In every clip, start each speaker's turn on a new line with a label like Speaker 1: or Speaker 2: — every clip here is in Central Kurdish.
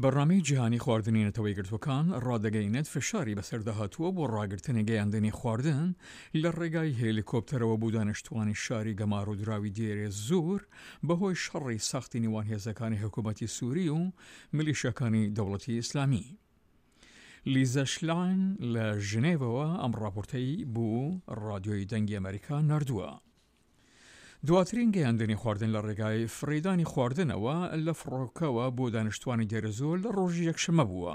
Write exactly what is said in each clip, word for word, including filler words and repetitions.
Speaker 1: بەڕامەی جیهانی خواردنی نەتەوەی گرتوەکان ڕادەگەیەنێت فشاری بەسەردەهاتووە بۆ ڕاگررتنی گەیاندنی خواردن لە ڕێگای هێلیکۆپتەرەوە بۆ دانیشتوانی شاری گەمار و دراوی دێرێ زۆر بەهۆی شەڕی سەختی نێوان هێزەکانی حکوومەتی سووری و میلیشیاکانی دەوڵەتی ئیسلامی. لیزا شلاین لە ژنێڤەوە ئەم ڕاپۆرتەی بوو ڕادیۆی دەنگی ئەمریکا نردووە. دواترین گەیاندنی خواردن لە ڕێگای فڕێدانی خواردنەوە لە فڕۆکەوە بۆ دانیشتوانی دێرەزۆر لە ڕۆژی یەکشەمە بووە.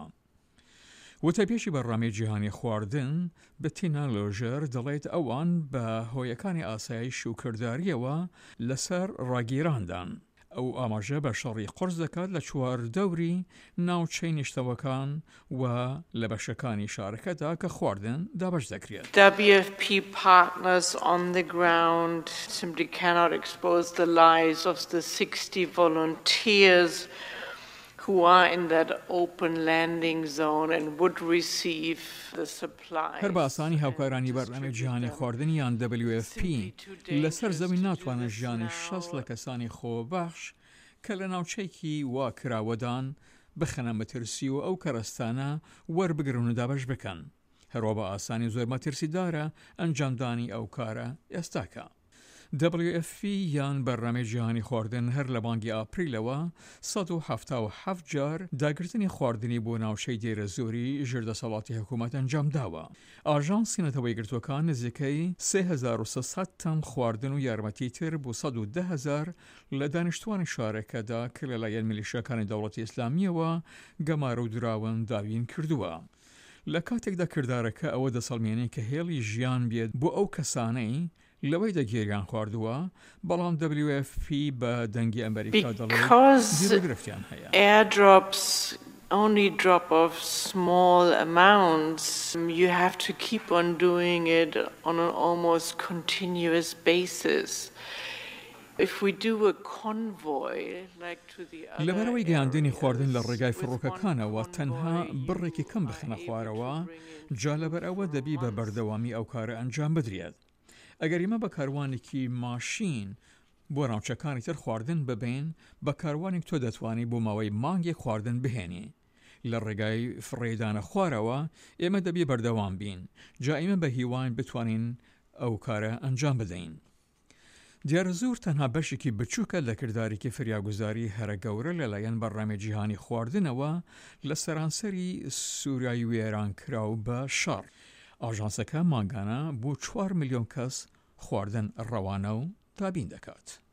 Speaker 1: وتەپێشی بەڕامەی جیهانی خواردن بەتینا لۆژەر دەڵێت ئەوان بە هۆیەکانی ئاسایش و کرداریەوە لەسەر ڕاگیراندان. ئەو ئاماژە بە شەڕی قرس دەکات لە چواردەوری ناوچەی نیشتەوەکان و لە بەشەکانی شارەکەدا کە خواردن دابەش دەکرێت.
Speaker 2: W F P partners on the ground simply cannot expose the lives of the sixty volunteers who are in that open landing zone and would receive the supplies.
Speaker 1: هەر باسانی هاوکارانی بەرنامەی جیهانی خواردن یان W F P لەسەر زەوی ناتوانن ژیانی شەست لە کەسانی خۆبەخش کە لە ناوچەیەکی وا کراوەدان بخەنە مەترسی و ئەو کەرەستانە وەربگرن و دابەش بکەن. هەروە بە ئاسانی زۆر مەترسیدارە ئەنجامدانی ئەو کارە ئێستاکە. W F P یان بەرنامەی جیهانی خواردن هەر لە بانگی ئاپریلەوە سەد و هەفتە و هەفت جار داگرتنی خواردنی بۆ ناوچەی دێرە زۆری ژێردەسەڵاتی حکوومەت ئەنجام داوە. ئاژانسی نەتەوەی گرتوەکان نزیکەی سێ هەزار و سەد تەن خواردن و یارمەتی تر بۆ سەد و دە هەزار لە دانیشتوانی شارەکەدا کە لەلایەن میلیشیاکانی دەوڵەتی ئیسلامیەوە گەمارە و دراون داوین کردووە. لە کاتێکدا کردارەکە ئەوە دەسەڵمێنێ کە هێڵی ژیان بێت بۆ ئەو کەسانەی لەوەی دەگیریان خواردووە، بەڵام W F P بە دەنگی ئەمریکا دەڵێت
Speaker 2: airdrops only drop off small amounts. You have to keep on doing it on an almost continuous basis. If we do a convoy like to the other
Speaker 1: لەبەرەوەی گەیاندنی خواردن لە ڕێگای فڕۆکەکانەوە تەنها بڕێکی کەم بخنە خوارەوە، جا لەبەر ئەوە دەبی بە بەردەوامی ئەو کارە ئەنجام بدرێت. ئەگەر ئێمە بە کاروانێکی ماشین بۆ ناوچەکانی تر خواردن ببین، بە کاروانێک تۆ دەتوانی بۆ ماوەی مانگێک خواردن بهێنی. لە ڕێگای فڕێدانە خوارەوە ئێمە دەبی بەردەوام بین، جا ئێمە بە هیوان بتوانین ئەو کارە ئەنجام بدەین. دیارە زۆر تەنها بەشێکی بچووکە لە کردارێکی فریاگوزاری هەرە گەورە لەلایەن بەڕامەی جیهانی خواردنەوە لە سەرانسەری سوورایی وێرانکراو بە شەڕ. ئاژانسەکە ماگانە بۆ چوار ملیۆن کەس خواردن ڕەوانە و دابین دەکات.